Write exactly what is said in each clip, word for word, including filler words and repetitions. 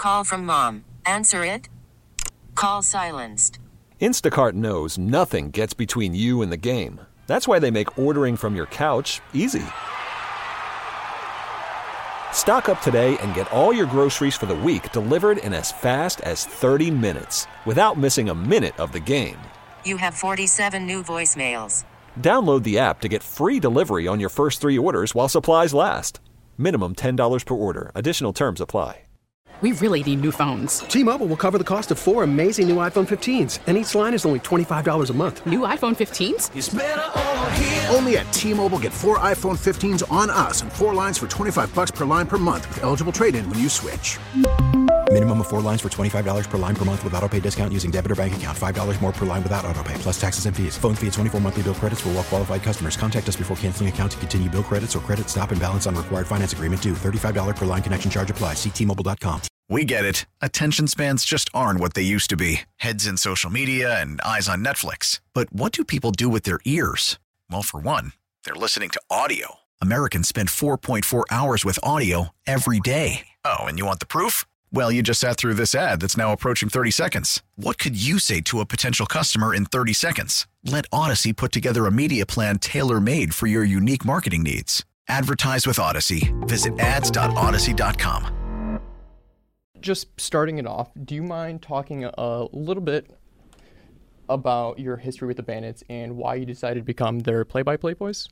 call from mom. Answer it. Call silenced. Instacart knows nothing gets between you and the game. That's why they make ordering from your couch easy. Stock up today and get all your groceries for the week delivered in as fast as thirty minutes without missing a minute of the game. You have forty-seven new voicemails. Download the app to get free delivery on your first three orders while supplies last. Minimum ten dollars per order. Additional terms apply. We really need new phones. T-Mobile will cover the cost of four amazing new iPhone fifteens, and each line is only twenty-five dollars a month. New iPhone fifteens? It's better over here. Only at T-Mobile, get four iPhone fifteens on us and four lines for twenty-five bucks per line per month with eligible trade-in when you switch. Minimum of four lines for twenty-five dollars per line per month with autopay discount using debit or bank account. five dollars more per line without autopay, plus taxes and fees. Phone fee at twenty-four monthly bill credits for well-qualified customers. Contact us before canceling account to continue bill credits or credit stop and balance on required finance agreement due. thirty-five dollars per line connection charge applies. See T Mobile dot com. We get it. Attention spans just aren't what they used to be. Heads in social media and eyes on Netflix. But what do people do with their ears? Well, for one, they're listening to audio. Americans spend four point four hours with audio every day. Oh, and you want the proof? Well, you just sat through this ad that's now approaching thirty seconds. What could you say to a potential customer in thirty seconds? Let Odyssey put together a media plan tailor-made for your unique marketing needs. Advertise with Odyssey. Visit ads dot odyssey dot com. Just starting it off, do you mind talking a little bit about your history with the Bandits and why you decided to become their play-by-play voice?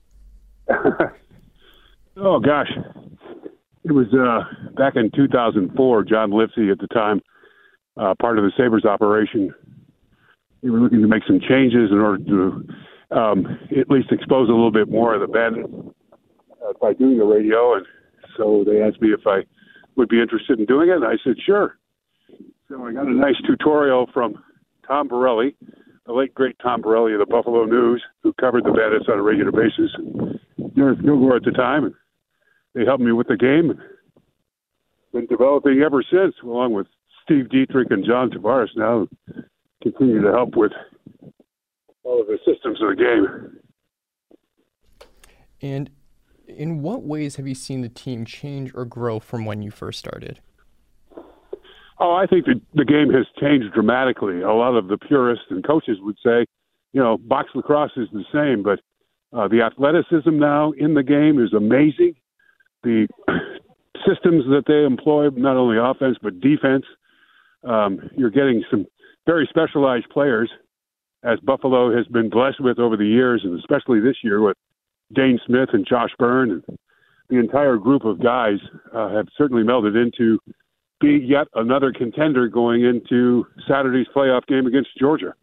Oh, gosh. It was uh, back in two thousand four, John Lipsey at the time, uh, part of the Sabres operation. We were looking to make some changes in order to um, at least expose a little bit more of the Bandits uh, by doing the radio. And so they asked me if I would be interested in doing it, and I said, sure. So I got a nice tutorial from Tom Borelli, the late, great Tom Borelli of the Buffalo News, who covered the Bandits on a regular basis. Gareth Kilgore at the time, and they helped me with the game, and been developing ever since, along with Steve Dietrich and John Tavares now, continue to help with all of the systems of the game. And in what ways have you seen the team change or grow from when you first started? Oh, I think the, the game has changed dramatically. A lot of the purists and coaches would say, you know, box lacrosse is the same, but uh, the athleticism now in the game is amazing. The systems that they employ, not only offense but defense, um, you're getting some very specialized players, as Buffalo has been blessed with over the years, and especially this year with Dane Smith and Josh Byrne, and the entire group of guys uh, have certainly melded into be yet another contender going into Saturday's playoff game against Georgia.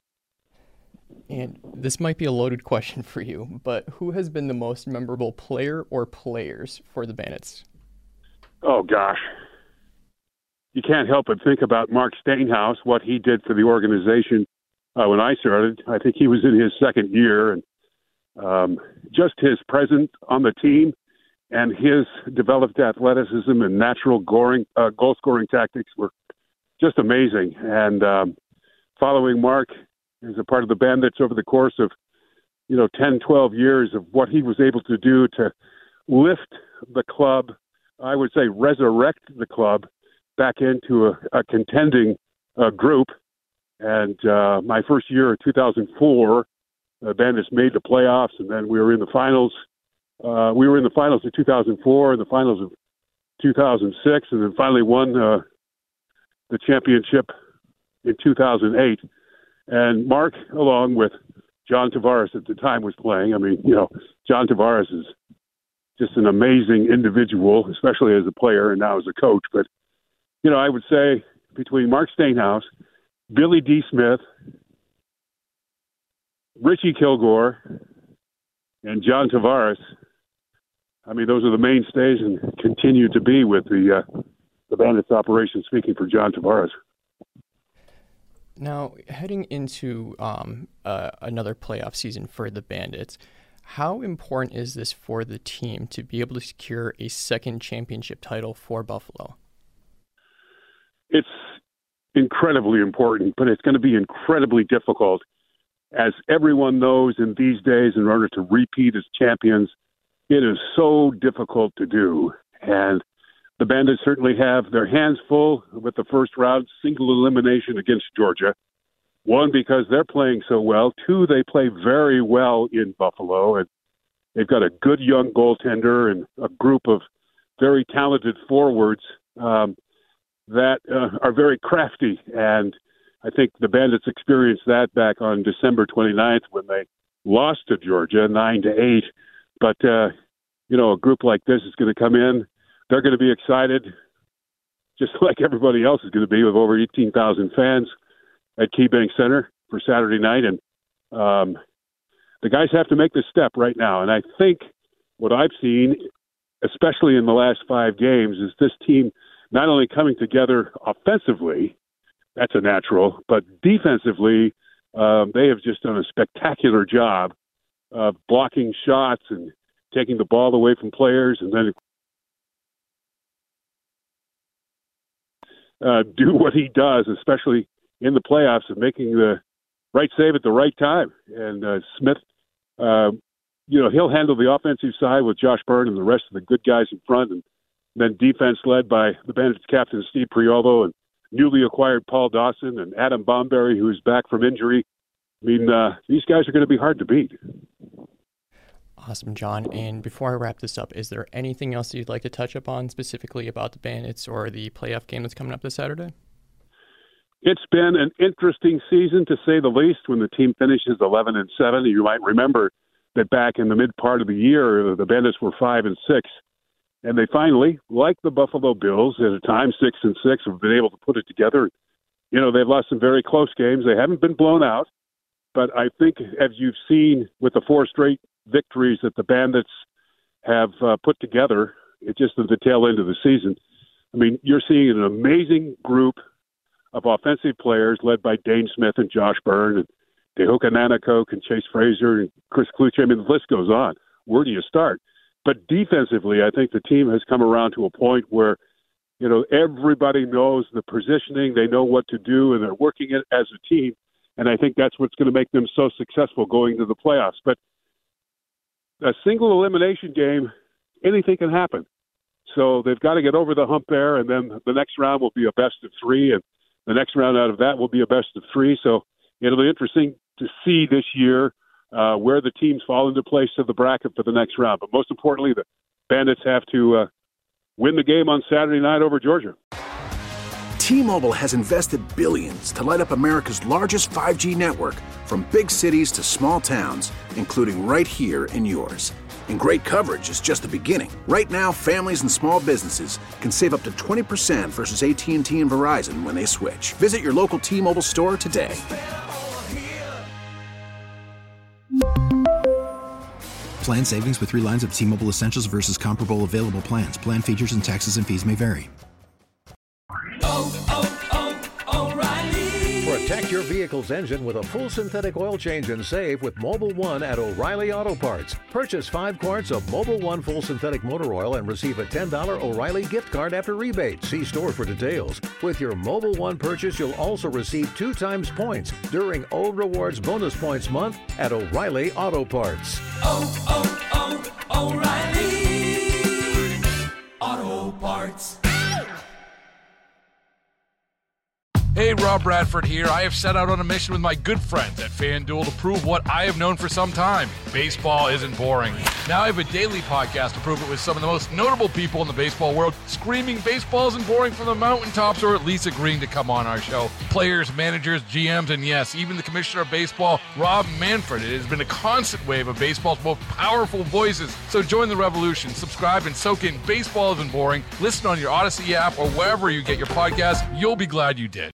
And this might be a loaded question for you, but who has been the most memorable player or players for the Bandits? Oh, gosh. You can't help but think about Mark Stainhouse, what he did for the organization uh, when I started. I think he was in his second year, and Um, just his presence on the team and his developed athleticism and natural goring, uh, goal-scoring tactics were just amazing. And um, following Mark as a part of the Bandits over the course of, you know, ten, twelve years of what he was able to do to lift the club, I would say resurrect the club back into a, a contending uh, group. And uh, my first year in two thousand four, the Bandits made the playoffs, and then we were in the finals. Uh, we were in the finals of two thousand four, and the finals of two thousand six, and then finally won uh, the championship in two thousand eight. And Mark, along with John Tavares at the time, was playing. I mean, you know, John Tavares is just an amazing individual, especially as a player and now as a coach. But, you know, I would say between Mark Stainhouse, Billy D. Smith, Richie Kilgore, and John Tavares, I mean, those are the mainstays and continue to be with the uh, the Bandits operation, speaking for John Tavares. Now, heading into um, uh, another playoff season for the Bandits, how important is this for the team to be able to secure a second championship title for Buffalo? It's incredibly important, but it's going to be incredibly difficult. As everyone knows in these days, in order to repeat as champions, it is so difficult to do. And the Bandits certainly have their hands full with the first round single elimination against Georgia. One, because they're playing so well. Two, they play very well in Buffalo, and they've got a good young goaltender and a group of very talented forwards um, that uh, are very crafty. And I think the Bandits experienced that back on December twenty-ninth when they lost to Georgia nine to eight. But, uh, you know, a group like this is going to come in. They're going to be excited, just like everybody else is going to be, with over eighteen thousand fans at KeyBank Center for Saturday night. And um, the guys have to make this step right now. And I think what I've seen, especially in the last five games, is this team not only coming together offensively, that's a natural, but defensively, um, they have just done a spectacular job of blocking shots and taking the ball away from players, and then uh, do what he does, especially in the playoffs, of making the right save at the right time. And uh, Smith, uh, you know, he'll handle the offensive side with Josh Byrne and the rest of the good guys in front, and then defense led by the Bandits captain Steve Priolo and newly acquired Paul Dawson and Adam Bomberry, who's back from injury. I mean, uh, these guys are going to be hard to beat. Awesome, John. And before I wrap this up, is there anything else that you'd like to touch upon specifically about the Bandits or the playoff game that's coming up this Saturday? It's been an interesting season, to say the least, when the team finishes eleven and seven. You might remember that back in the mid part of the year, the Bandits were five and six. And they finally, like the Buffalo Bills, at a time six and six, have been able to put it together. You know, they've lost some very close games. They haven't been blown out. But I think, as you've seen with the four straight victories that the Bandits have uh, put together, it's just at the tail end of the season. I mean, you're seeing an amazing group of offensive players led by Dane Smith and Josh Byrne and Tehuka Nanakok and Chase Fraser and Chris Kluche. I mean, the list goes on. Where do you start? But defensively, I think the team has come around to a point where, you know, everybody knows the positioning, they know what to do, and they're working it as a team. And I think that's what's going to make them so successful going to the playoffs. But a single elimination game, anything can happen. So they've got to get over the hump there, and then the next round will be a best of three, and the next round out of that will be a best of three. So it'll be interesting to see this year uh, where the teams fall into place to the bracket for the next round. But most importantly, the Bandits have to uh, win the game on Saturday night over Georgia. T-Mobile has invested billions to light up America's largest five G network, from big cities to small towns, including right here in yours. And great coverage is just the beginning. Right now, families and small businesses can save up to twenty percent versus A T and T and Verizon when they switch. Visit your local T-Mobile store today. Plan savings with three lines of T-Mobile Essentials versus comparable available plans. Plan features and taxes and fees may vary. Oh, oh, oh, O'Reilly. Protect your vehicle's engine with a full synthetic oil change and save with Mobil one at O'Reilly Auto Parts. Purchase five quarts of Mobil one full synthetic motor oil and receive a ten dollars O'Reilly gift card after rebate. See store for details. With your Mobil one purchase, you'll also receive two times points during O Rewards Bonus Points Month at O'Reilly Auto Parts. Oh, oh, oh, O'Reilly Auto Parts. Hey, Rob Bradford here. I have set out on a mission with my good friends at FanDuel to prove what I have known for some time. Baseball isn't boring. Now I have a daily podcast to prove it with some of the most notable people in the baseball world, screaming baseball isn't boring from the mountaintops, or at least agreeing to come on our show. Players, managers, G Ms, and yes, even the commissioner of baseball, Rob Manfred. It has been a constant wave of baseball's most powerful voices. So join the revolution. Subscribe and soak in Baseball Isn't Boring. Listen on your Odyssey app or wherever you get your podcasts. You'll be glad you did.